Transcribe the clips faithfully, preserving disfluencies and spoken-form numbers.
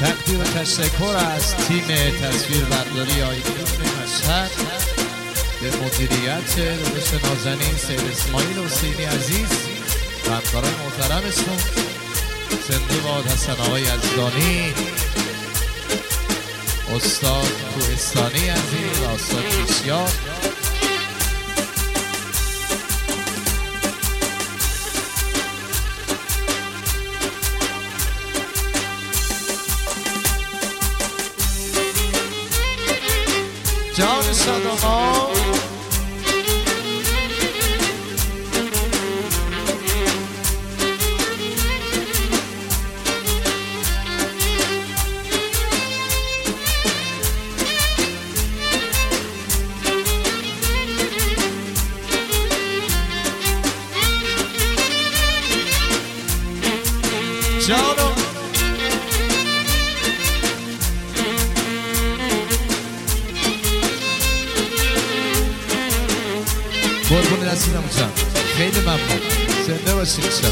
تقدیر و تشکر از تیم تصویربرداری آیکون مشهد به مدیریت داداش نازنین سید اسماعیل حسینی عزیز و همکاران محترمشون، زنده باد حسن آقای یزدانی، استاد کوهستانی عزیز و استاد پیشیار. جان شادما جانو قربون نسیدم جان، خیلی ممنون، زنده باشید شب.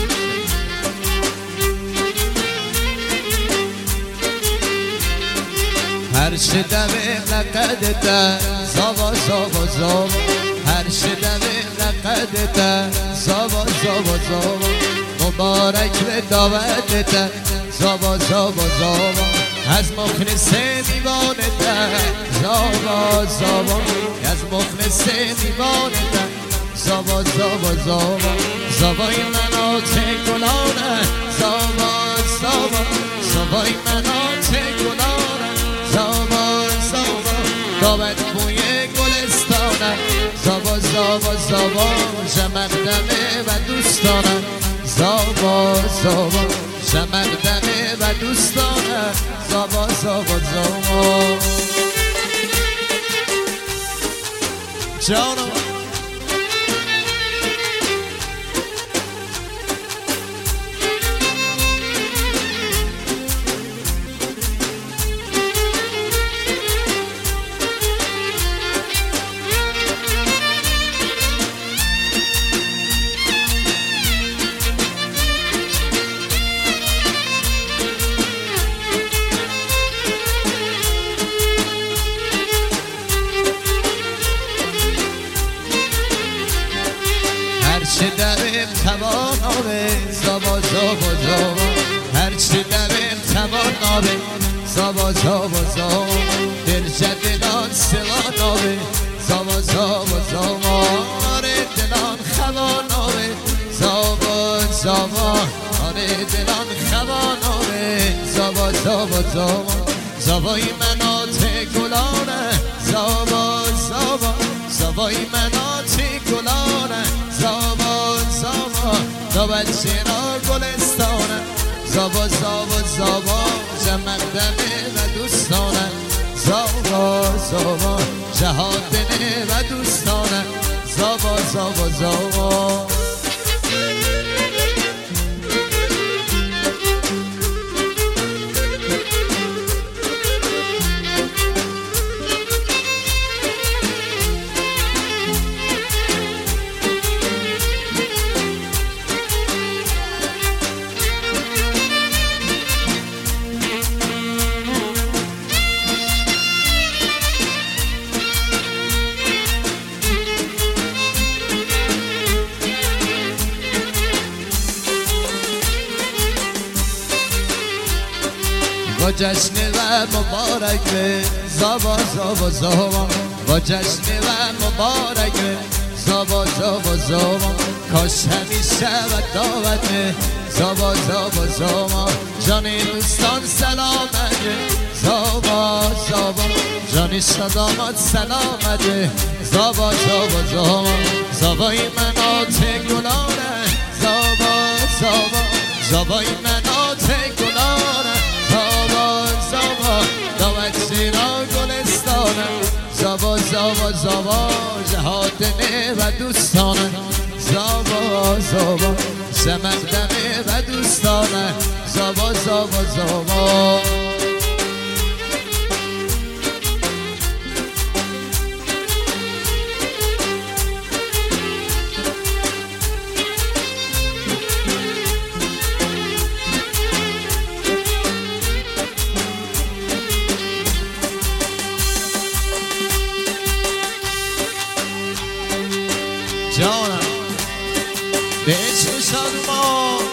هر شدم لقدت زاوا زاوا زاوا، هر شدم لقدت زاوا زاوا زاوا، مبارک به دعوتت زاوا زاوا زاوا، از مخلص دیوانت زاوا زاوا، از مخلص دیوانت زاوا زاوا زاوا، زاوای منات گلانه زاوا زاوا، زاوای منات گلانه زاوا زاوا، دامت بوی گلستانه زاوا زاوا زاوا، شمردمه و دوستانه زاوا زاوا، شمردمه و دوستانه زاوا زاوا زاوا. جانو هرچه درم توانابه زاوا زاوا زاوا، هرچه درم توانابه زاوا زاوا زاوا، دل جدلان سوانابه زاوا زاوا زاوا، آره دلان خوانابه زاوا زاوا، آره دلان خوانابه زاوا زاوا زاوا، زاوای منات گلانه زاوا زاوا، زاوای منات گلانه زاوا زاوا، دابت چرا گلستانه زاوا زاوا زاوا، جمردمه و دوستانه زاوا زاوا، جهادنه و دوستانه زاوا زاوا زاوا. با جشن و مبارک زاوا زاوا زاوا، با جشن و مبارک زاوا زاوا زاوا، کاش همیشه و دعوت زاوا زاوا زاوا، جان دوستان سلامت زاوا زاوا، جان شادامات سلامت زاوا زاوا زاوا، زاوای منات گلانه زاوا زاوا، زاوای منات گلانه زاوا زاوا، دامت شیرا گلستانه زاوا زاوا زاوا، جهادنه و دوستانه زاوا زاوا، شمردمه و دوستانه زاوا زاوا زاوا. جانم به عشق شادمان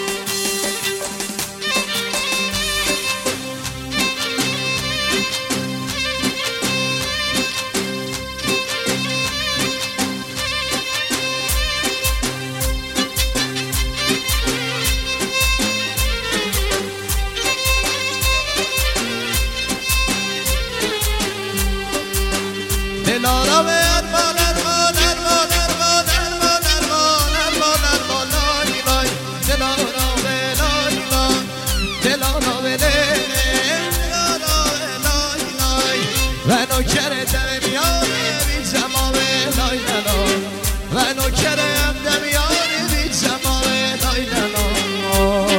دلارا به ارمان ارمان ارمان ارمان ارمان ارمان ارمان ارمان لای لای دلارا به لای لای دلارا به دلارا به لای لای و نوکر دم میاره بی جماله لای لای و نوکر دم میاره بی جماله لای لای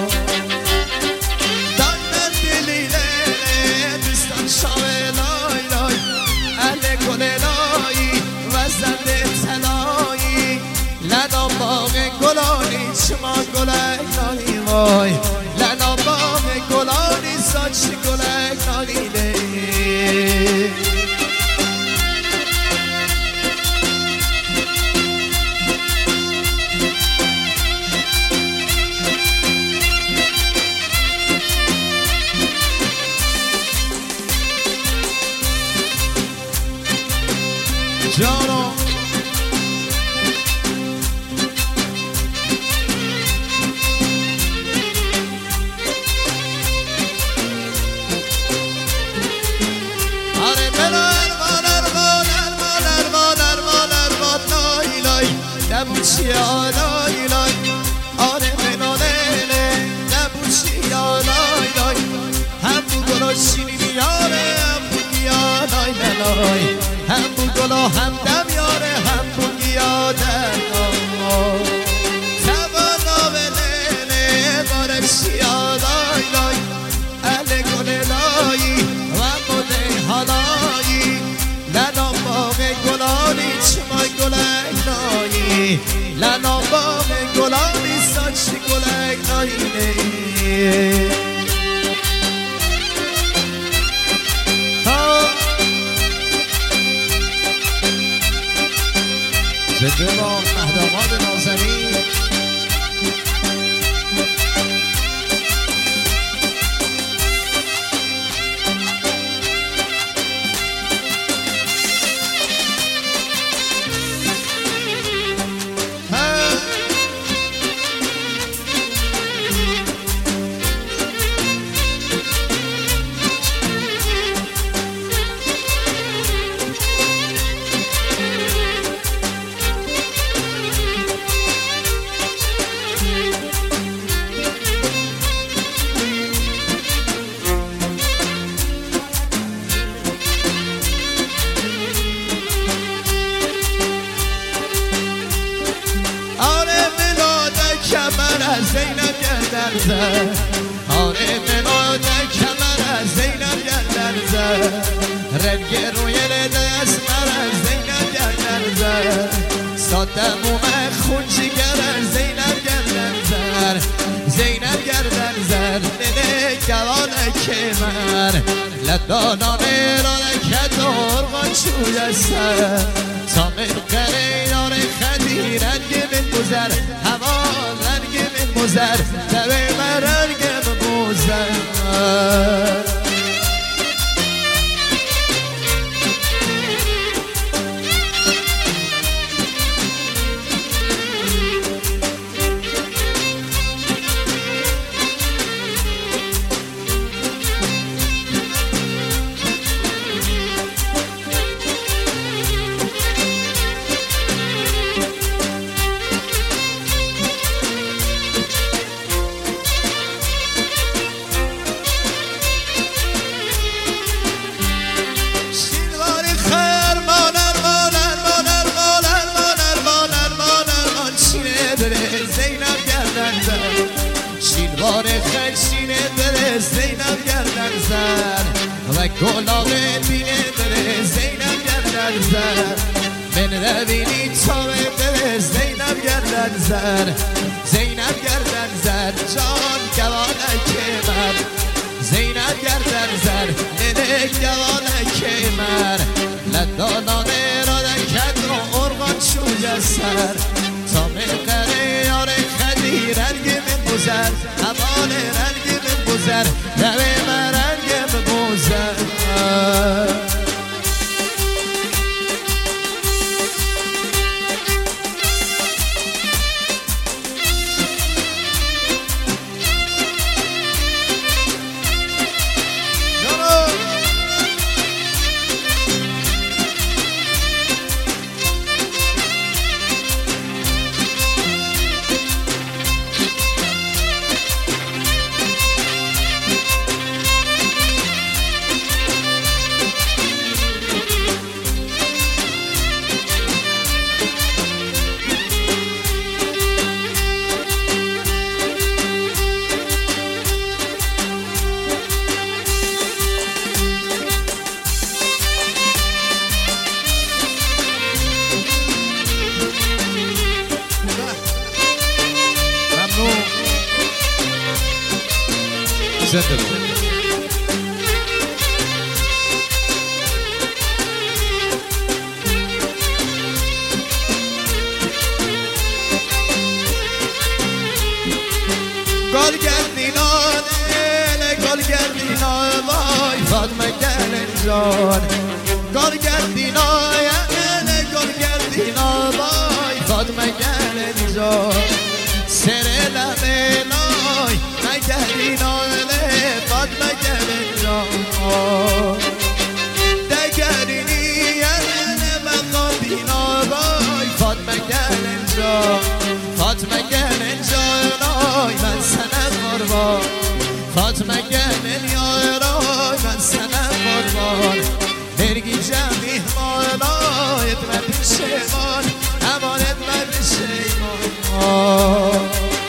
دان دلیله دوستان شاوه لای لای اهل گل لایی و زنده تلایی لنا باغ گلانی چما گلک نانی وای لنا باغ گلانی ساچ گلک نانی لی جانو آره بلا ارمان ارمان ارمان ارمان ارمان ارمان لای لای نبوشی آلای لای آره بلا لیله نبوشی آلای لای هم بو گلا شیرینی یاره هم بو گیا لای لای هم بو گلا هم دم یاره هم بو گیا در توانا به لیله بارشی آلای لای اهل گل لایی و مده حالایی لنا باغ گلانی چمای گلک نایی لنا باغ گلانی ساچ گلک نایی زنده با مهداماد نازنین زینب گردن زد آره ملاد کمر از زینب گردن زد رنگ روی دست من از زینب گردن زد ساده مومه خون جگر از زینب گردن زد زینب گردن زد ننه گوان کمر لدانانه رانکت ارغان چوی سر تا ملقره یاره خدی رنگ من گذر هوا رنگ من مزر لبه من رنگ من مزر شیلوار خشینه بره زینب گردن زد و گلاب بینه بره زینب گردن زد من روینی تابه بره زینب گردن زد زینب گردن زد جان گوانه من زینب گردن زد ننه گوانه من لدانانه را دکت رو ارغان شوی سر تا مقره یار خدی رنگ من بزر حوال رنگ من بزر لبه من رنگ من بزر زنده بود گل گردینانه گل گردینانه وای فاطمه گلن جان گل گردینانه گل گردینانه وای فاطمه گلن جان سر لبه نای نگردینانه فاطمه گلن جان دگرینی یعنی من خاندینا وای فاطمه گلن جان فاطمه گلن جان آی من سنه قربان فاطمه گلن یارای من سنه قربان برگی جمعی مالایت من پشیمان امانت من پشیمان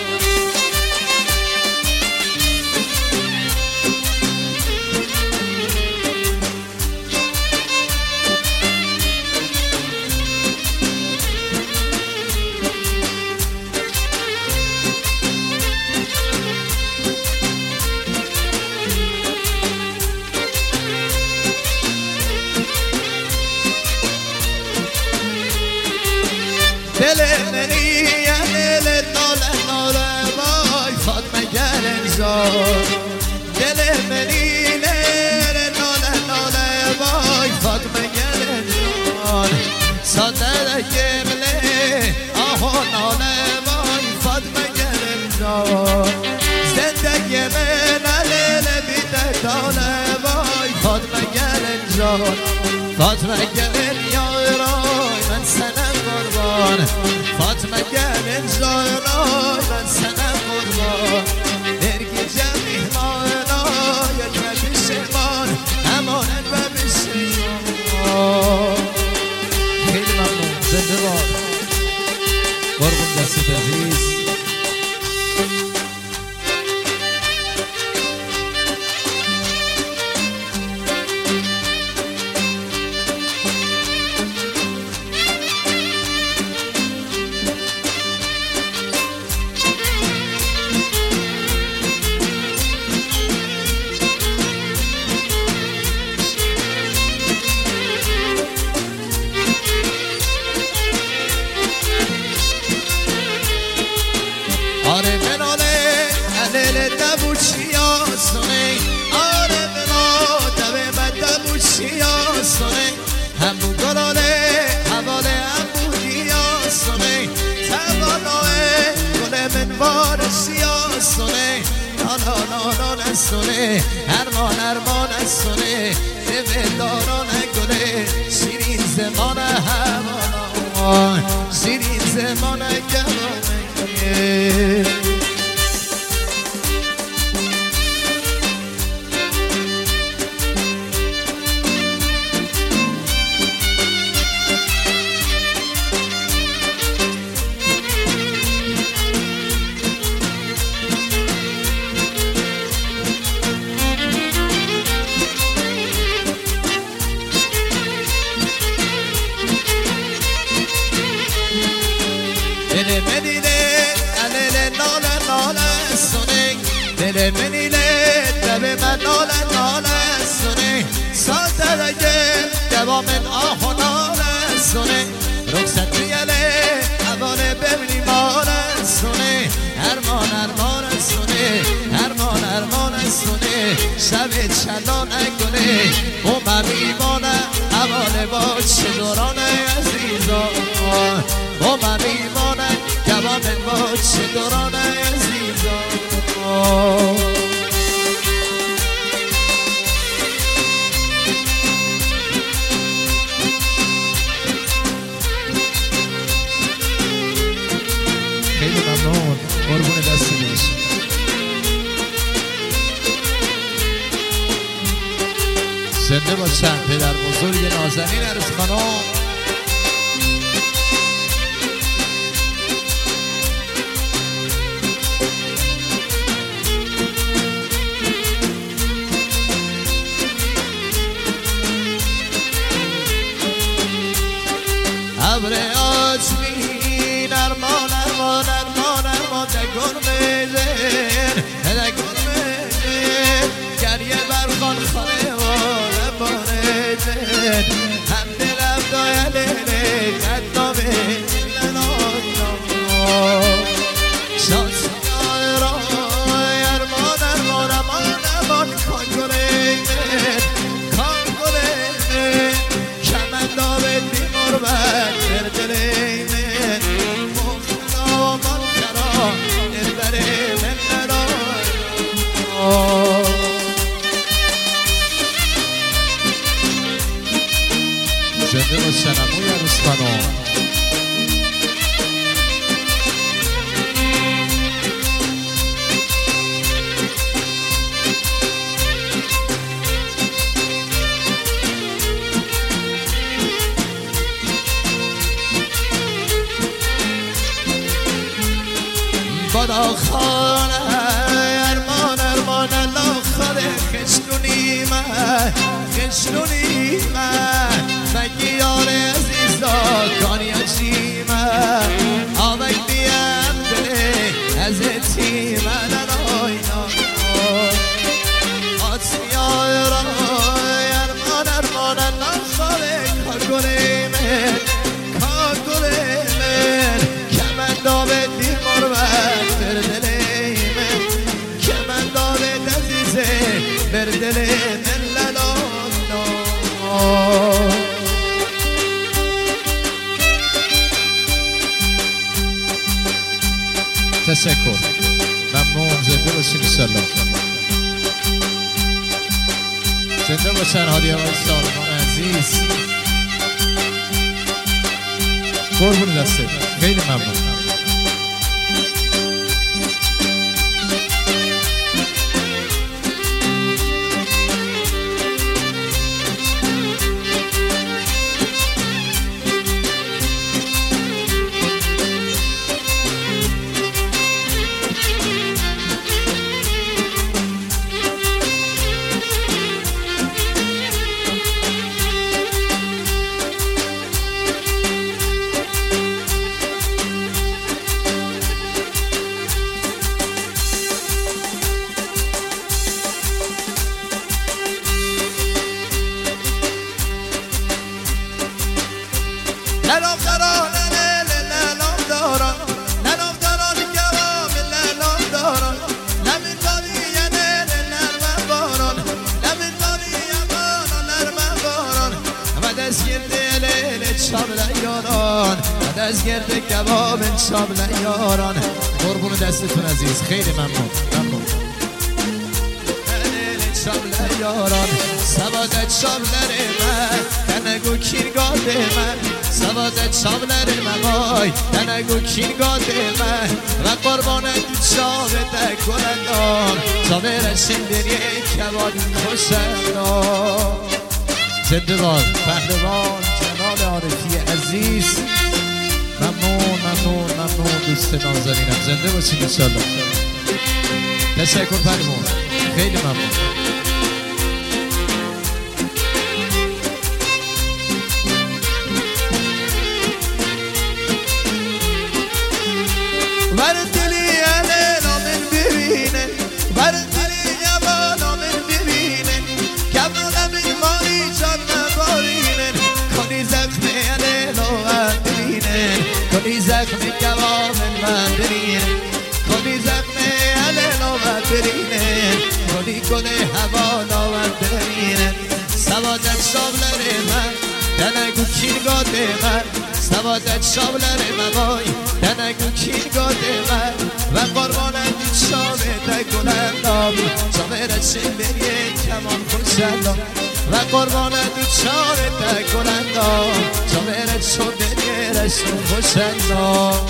دل منی یه دل ناله ناله وای فاطمه گلن جان دل منی ناله ناله وای فاطمه گلن جان ساده گمله آها ناله وای فاطمه گلن جان زندگی من لیل بیده داله وای فاطمه گلن جان فاطمه گلن یارای من سنه قربان فاطمه گلن جانای من سنه قربان برگی جمعی مانایت و پشیمان امانت و پشیمان خیلی ممنون زنده باد قربون دستت عزیز آره مناله علیل دبوچی آسونه آره مناله من دبوچی آسونه هم بو گلاله حواله هم بودی آسونه تواناه گل من وارسی آسونه لالا لالا نسونه هرمان هرمان نسونه دل داران گله شیرین زمان هوانا شیرین زمان گوانه دل مدینه علیل نال لب چلانه گله و میمانه حواله با چه دورانه عزیزان و میمانه جوان با چه دورانه عزیزان خیلی ممنون قربون دست میشه زنده باشن پدر بزرگ نازنین عروس خانم ابر آسمین ارمان ارمان ارمان ارمان دگون میزن دگون میزن گریه برخان خانه واره بارزن هم دلم دایله قدامه لنای نام شانسی آرای ارمان ارمان ارمان ارمان کان گره من کان گره من کمن به بیمار بد دردره من مخلا و من کرا دردره من ندای زنده باشن اموی عروس خانم بادا خانه ارمان ارمان الله خاله خشنونی من خشنونی من مگی یار عزیزا کانی اچی من آبک بیم بره از تی من انای نای آسیا رای ارمان ارمان الله خاله کار گره من کار گره من کمن دابه دیمار بد بر دل من کمن دابه عزیزه بر دل من للان تشکر ممنون زنده باشین انشالله زنده باشن حالی آقای سالمان عزیز قربون دسته خیلی ممنون لنام داران لنام داران لنام داران جواب لنام داران لمن داری یعنی لنام باران لمن داری یمان لنام باران و دست گرده لیل شام لیاران و دست گرده جواب شام لیاران قربون دستتون عزیز خیلی ممنون ممنون شام لیاران سوادت شام لره من تنگو کیرگاده من سوادت شام لره من وای تنگو کیرگاده من و قربانت شام دکلندان شامر شندری کباد خوشندان زنده باد پهلوان جلال عارفی عزیز ممنون ممنون ممنون دوست نازنینم زنده باشید انشالله تشکر پهلوان خیلی ممنون بردلی علینا من ببینه بردلی یوانا من ببینه کمالا من ماری جان نبارینه کنی زخم علینا من ببینه کنی زخم جواب من ببینه کنی زخم علینا من ببینه کنی گل هوانا گاده من سوادت شابلر ممای دنگو کین گاده من و قربانت شابه دگلن نابی شابه رسیم بریه کمان خوشندم و قربانت شابه دگلن نابی شابه رسیم بریه رسیم خوشندم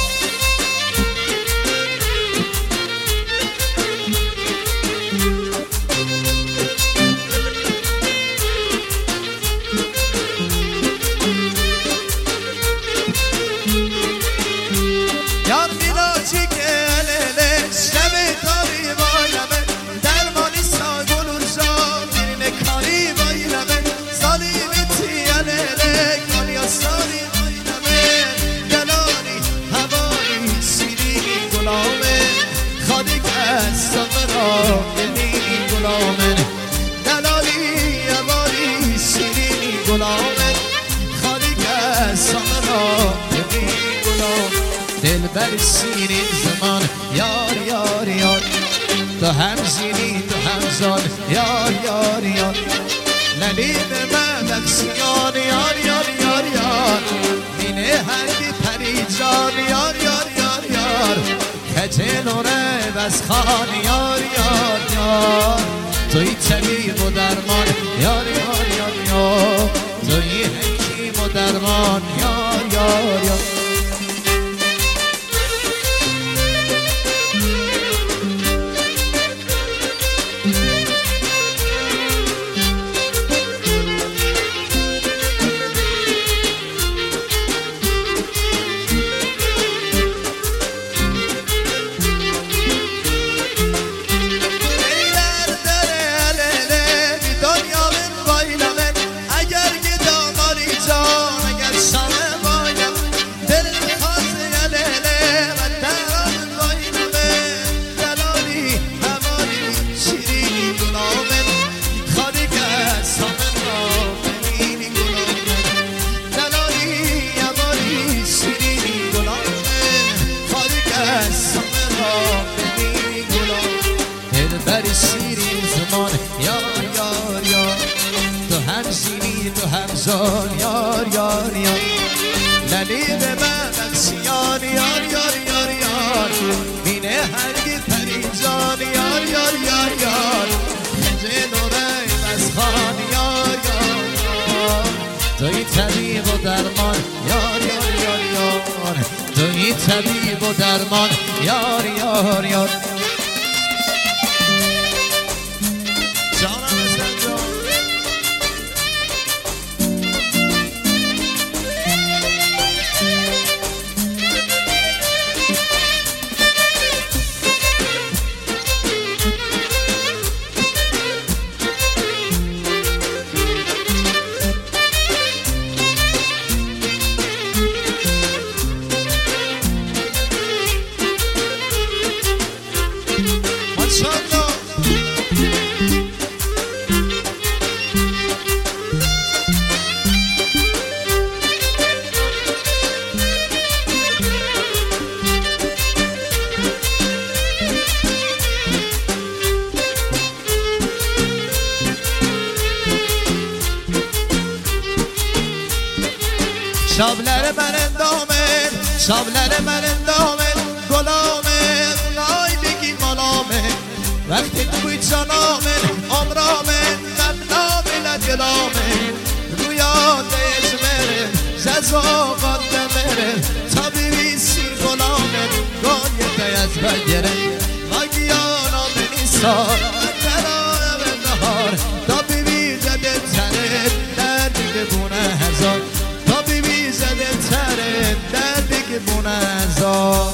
دلبر سینین زمان یار یار یار تو هم زینی تو هم زان یار یار یار للیب من بخشیان یار یار یار یار مینه هنگی پری جان یار یار یار یار کجل و بس خان یار یار یار توی طبیب و درمان یار یار یار یار توی حکیم و درمان یار یار یار یار یار یار للیب من بخشیان یار یار یار یار مینه هرگی پریجان یار یار یار یار خجه نوره بزخان یار یار یار توی طبیب و درمان یار یار یار یار توی طبیب و درمان یار یار یار جانم زنجان شابلر من اندامن شابلر من اندامن گلامن نای بگی ملامن وقتی توی جنامن عمرامن نبنامن ادگلامن رویا دیجمرن جزاقات دمرن تا بیوی سیر گلامن گایه دیز بگرن وگیانا من ایسان ترانه به نهار تا بیوی زده تنه دردی ببونه هزار تا بیوی زده تره دردی که بونه هزار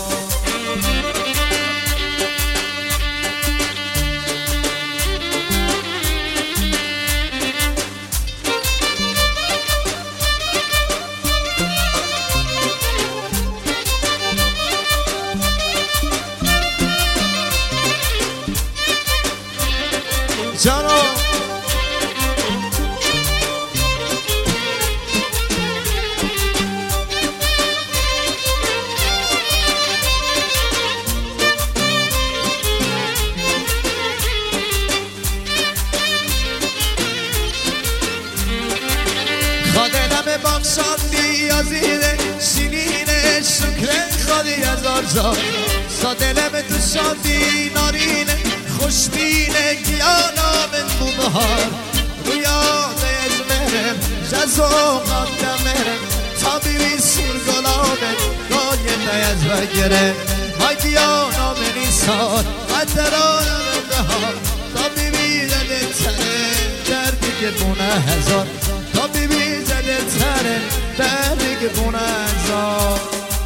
همه بخشاندی عزیزه شیرینه شکر خالی هزار جان سا دلم تو شاندی نارینه خوشبینه گیانا من بو بهار رویاده از مرم جزو قدم مرم تا بیوی سور گلابه گایه دیز بگره های گیانا من ایسان قدران من بهار تا بیوی زده تره دردی که بونه هزار تا بیوی زده تره دردی که بونه هزار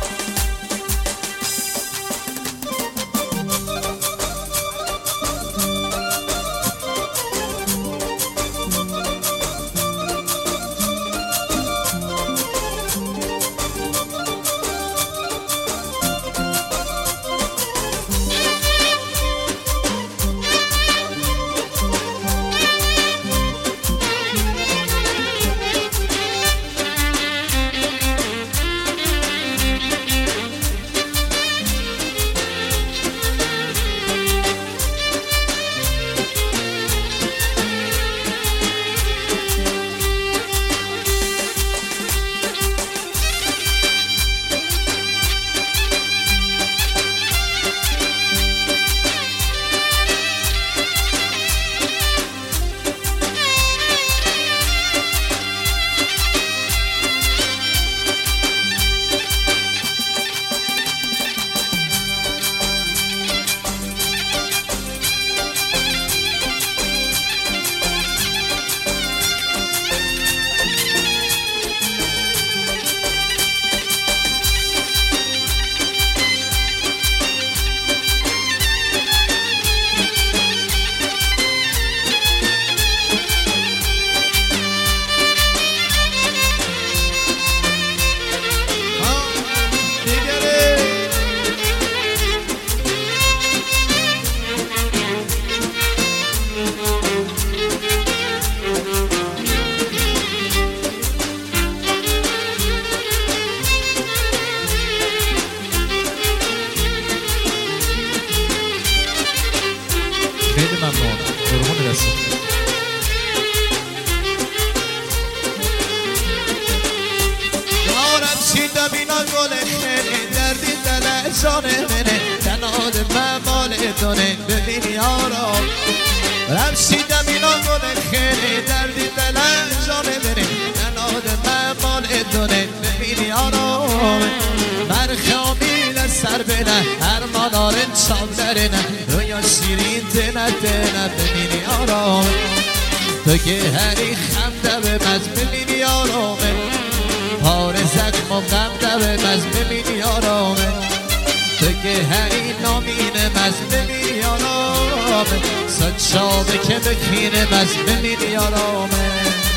خیلی ممنون قربون دستت یارم شیدم اینا گل خیلی دردی دل جانه منه تناد من مال دونه ببین یارم رم شیدم اینا گل خیلی دردی دل جانه منه تناد من مال دونه ببین یارم من خامیل سر بینه هر مانارن چام درنه رویا شیرین تنه تنه ببینی آرام تو که هری خمده به مز ببینی آرامه پار زخم و غمده به مز ببینی آرامه تو که هری نامینه مز ببینی آرامه صد شابه که بکینه مز ببینی آرامه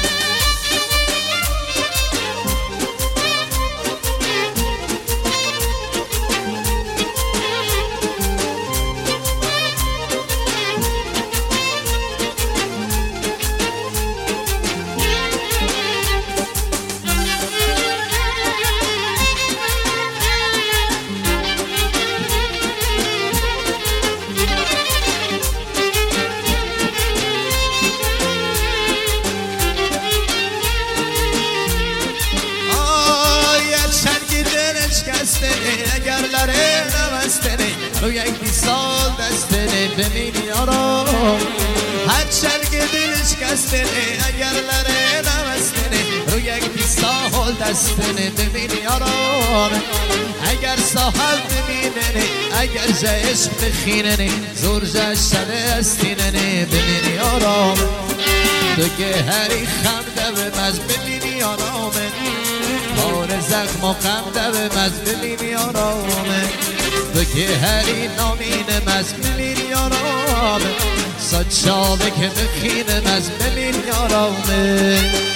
اگر لره نمستنه رو یک بی سال دستنه ببینی آرام هر چرگ دلش کستنه اگر لره نمستنه رو یک بی سال دستنه ببینی آرام اگر ساحل ببیننه اگر جایش بخیننه زور جشنه استیننه ببینی آرام تو که هری خمده به مز ببینی آرامه پار زخم و غمده به مز ببینی آرامه تو که هری نامینه مز ببینی آرامه صد شابه که بخینه مز ببینی آرامه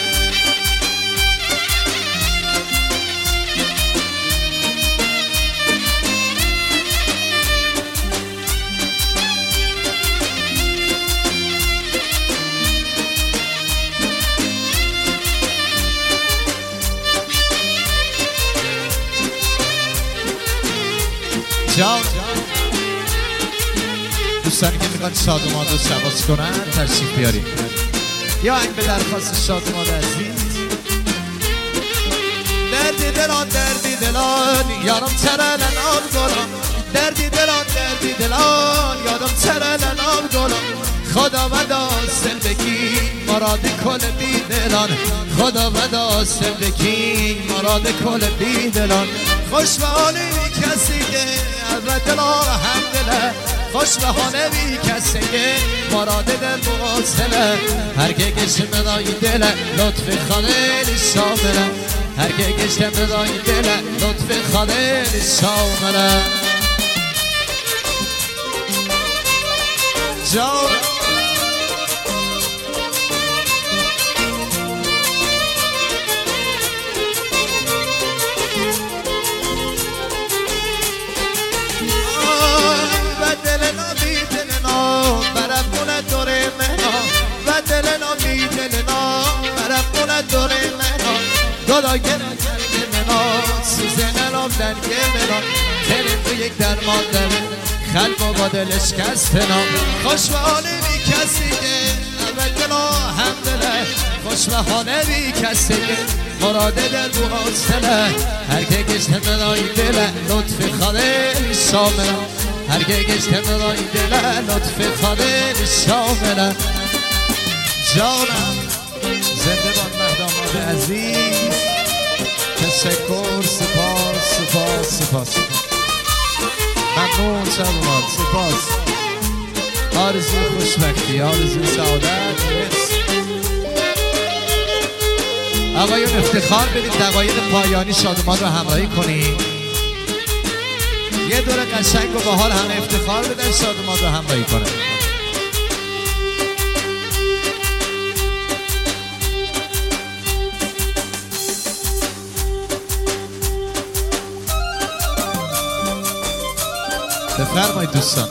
جان دوستانی که میخوان شادومان رو شباز کنن تشریف بیاریم یا این به درخواست شادومان عزیز دردی دلان دردی دلان یارم ترلن آب گلان دردی دلان دردی دلان یارم ترلن آب گلان خداوند آسل بگی مراد کل بی دلان خداوند آسل بگی مراد کل بی دلان خوش به حال بی کسی که از دلا هم دله خوش به حال بی کسی که مراد دل بواسله هر که گشت مدای دله لطف خالیل شامله هر که گشت مدای دله لطف خالیل شامله جان گلا گره کرده منا سوزن نام درگه منا خیلی تو یک درمان داره خلق و با دلش کستنا خوش به حاله بی کسی که اول دلا هم دله خوش به حاله بی کسی که مراد دل بو حاصله هر که گشته منای دله لطف خالیل شامله هر که گشته منای دله لطف خالیل شامله جانم زنده باد مهداماد عزیز تشکر سپاس سپاس سپاس ممنون شبوات سپاس آرزوی خوشبختی آرزوی سعادت آقایون افتخار بدید دقایق پایانی شادمان رو همراهی کنید یه دور قشنگ و باحال همه افتخار بدن شادمان رو همراهی کنید بفرمایید دوستان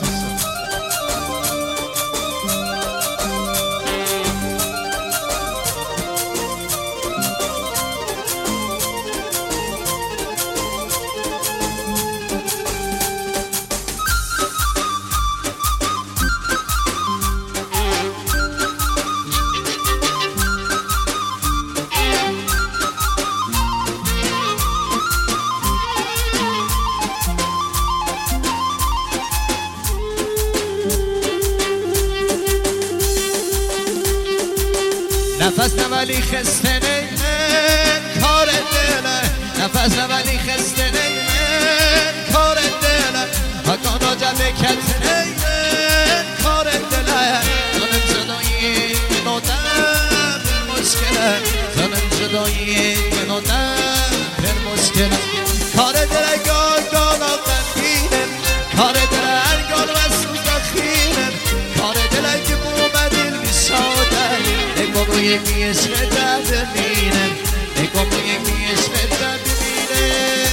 نفس نولی خسته نیمن کار دله نفس نولی خسته نیمن کار دله حکانا جبه کت نیمن کار دله زنم جدایی نودم پر مشکله زنم جدایی نودم پر مشکله کار دله گال گالا قنبینم کار دله هرگال و سوزخینم کار دله که مومدین بیشاده como یک عشق درد مینم ای como یک عشق درد مینم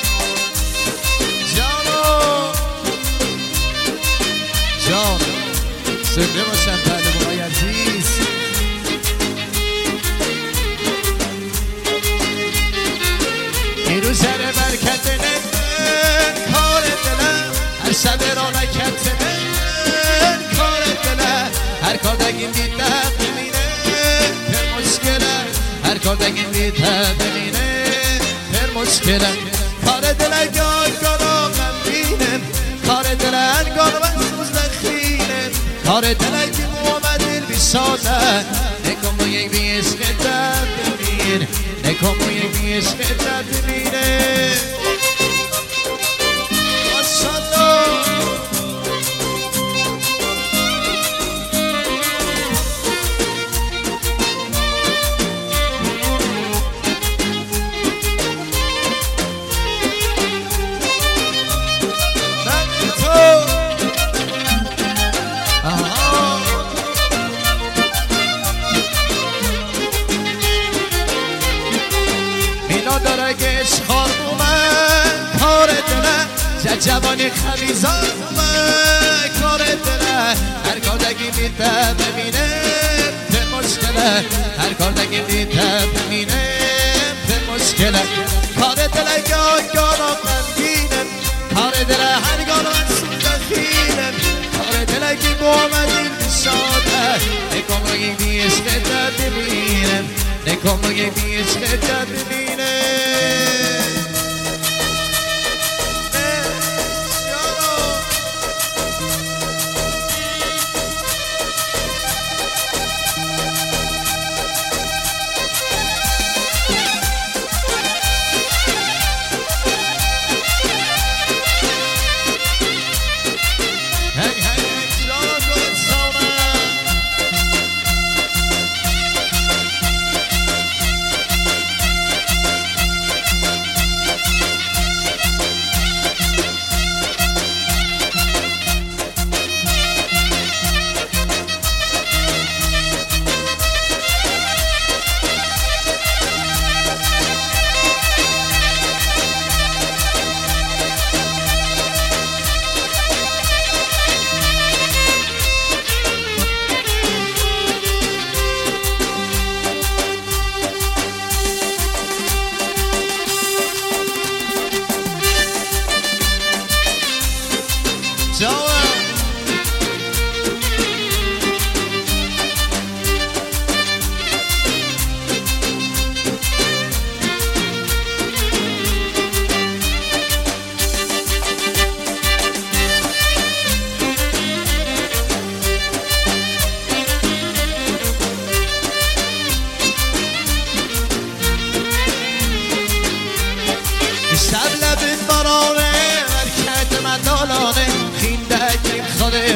جانو جان زنده باشن پهلوان‌های عزیز این روز سر برکت نمن کار دلم هر شب را نکت من کار دلم هر کار دگیم دیدم هر کار دگیم بیته ببینه پر مشکله کار دل گال گالا غمگینم کار دل انگار و سوز نخینم کار دل که مومدین بیشاده نکن با یک بی عشق درد ببین نکن با یک بی عشق درد ببینه ماشالله جوانی خمیزان من کار دله هر کار دگی میده ببینه به مشکله هر کار دگی میده ببینه به مشکله کار دله گاه گانا غمگینم کار دله هر گانا سوزخینم کار دله که مومدین بیشاده نکن رو یک بی عشق درد ببینم نکن رو یک بی عشق درد ببینم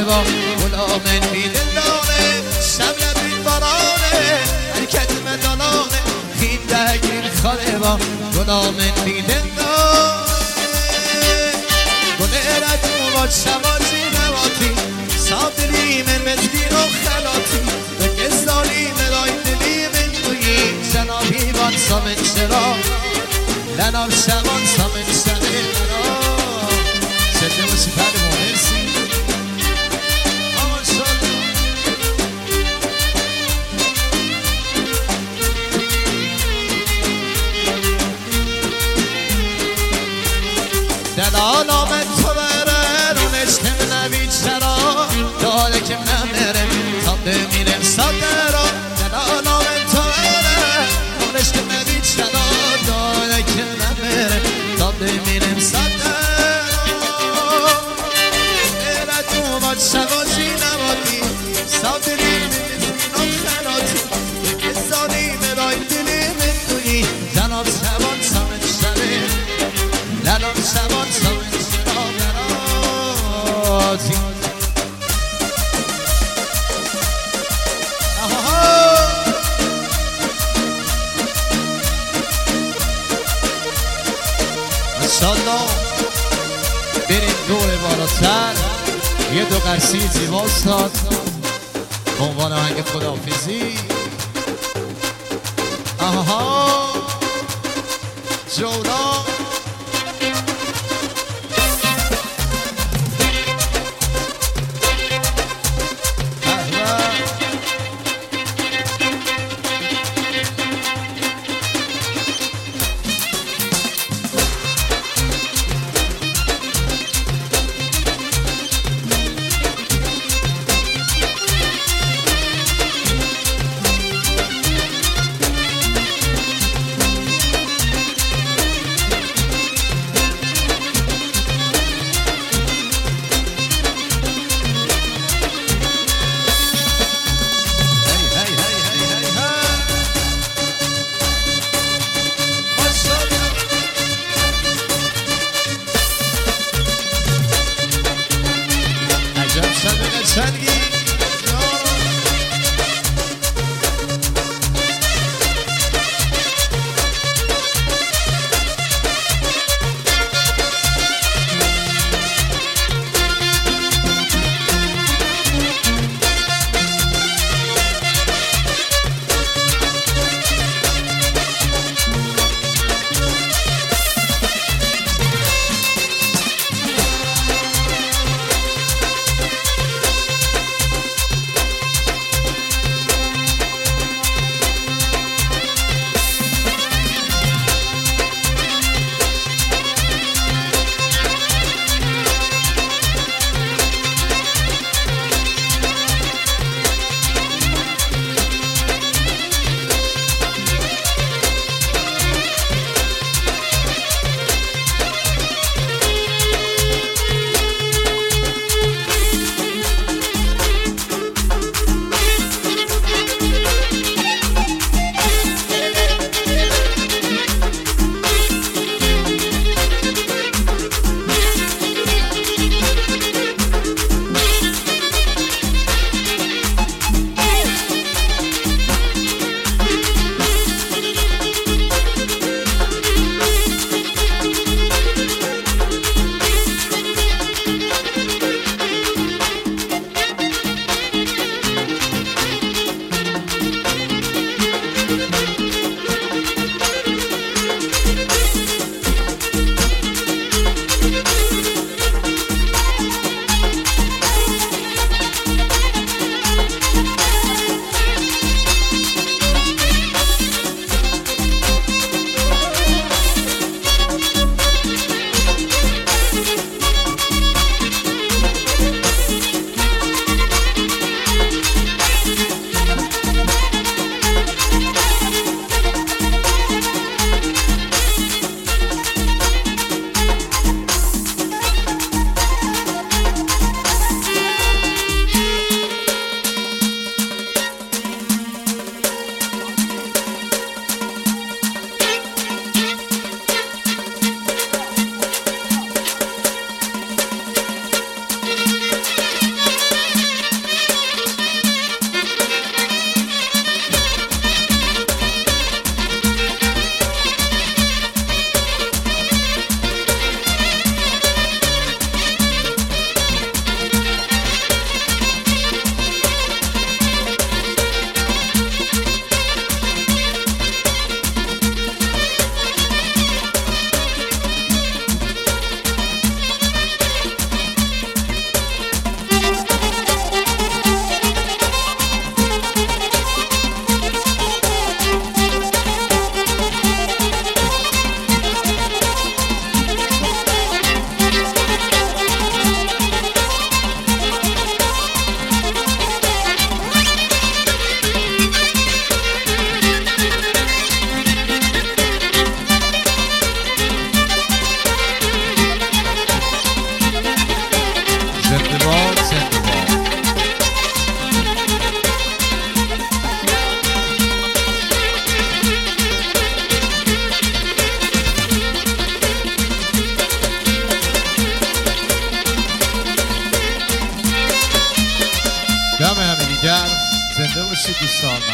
با غلام بیدلانه شب این بارانه حرکت مدانانه این دهگیر خاله با غلام بیدلانه گلرد و شمازی نواتی صادری من مزدی و خلاتی به کسالی ملای دلی من تویی جنابی بان سامن شرا لنام شمان سامن شده مرا سده و سپر مهرسی آمان شد دلال آمد تو بره رو نشتم نبید چرا داره که نمیره تا بمیرم ساده را دلال آمد تو بره رو نشتم نبید چرا داره که نمیره تا بمیرم ساده را ایره تو با شوازی نمادی سادری میزین و خلاتی که سالی مرای دلی میدونی جناب شوان سامن شده لنام شوان سامن شده براتی انشالله بریم دور بالاتر یه دو قرصی زیبا استاد به عنوان آهنگ خداحافظی آها جولان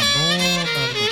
ممنون ممنون.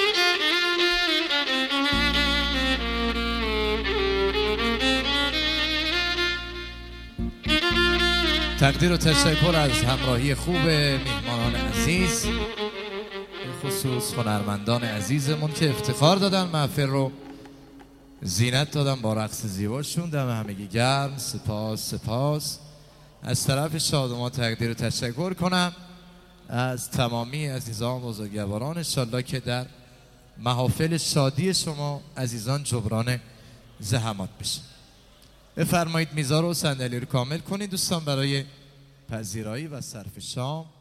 تقدیر و تشکر از همراهی خوب میهمانان عزیز، به خصوص هنرمندان عزیزمون که افتخار دادن محفل رو زینت دادن با رقص زیباشون. دم همگی گرم. سپاس سپاس. از طرف شادمان تقدیر و تشکر کنم از تمامی عزیزان بزرگواران. انشالله که در محافل شادی شما عزیزان جبران زحمات بشه. بفرمایید میزار و صندلی رو کامل کنید دوستان برای پذیرایی و صرف شام.